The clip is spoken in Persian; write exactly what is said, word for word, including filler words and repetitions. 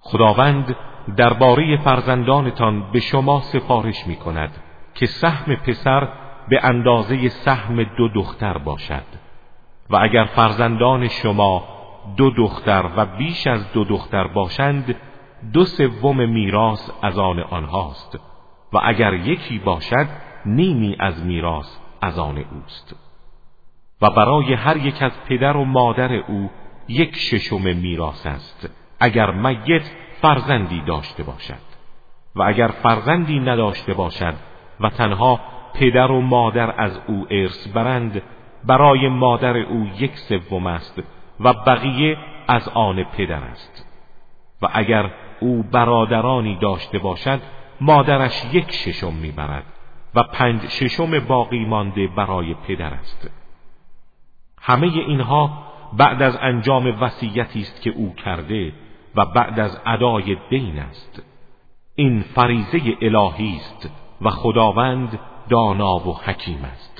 خداوند درباره فرزندانتان به شما سفارش می کند که سهم پسر به اندازه سهم دو دختر باشد و اگر فرزندان شما دو دختر و بیش از دو دختر باشند دو سوم میراث از آن آنهاست و اگر یکی باشد نیمی از میراث از آن اوست و برای هر یک از پدر و مادر او یک ششم میراث است اگر میت فرزندی داشته باشد و اگر فرزندی نداشته باشد و تنها پدر و مادر از او ارث برند برای مادر او یک سوم است و بقیه از آن پدر است و اگر او برادرانی داشته باشد مادرش یک ششم میبرد و پنج ششم باقی مانده برای پدر است. همه اینها بعد از انجام وصیتی است که او کرده و بعد از ادای دین است. این فریضه الهی است و خداوند دانا و حکیم است.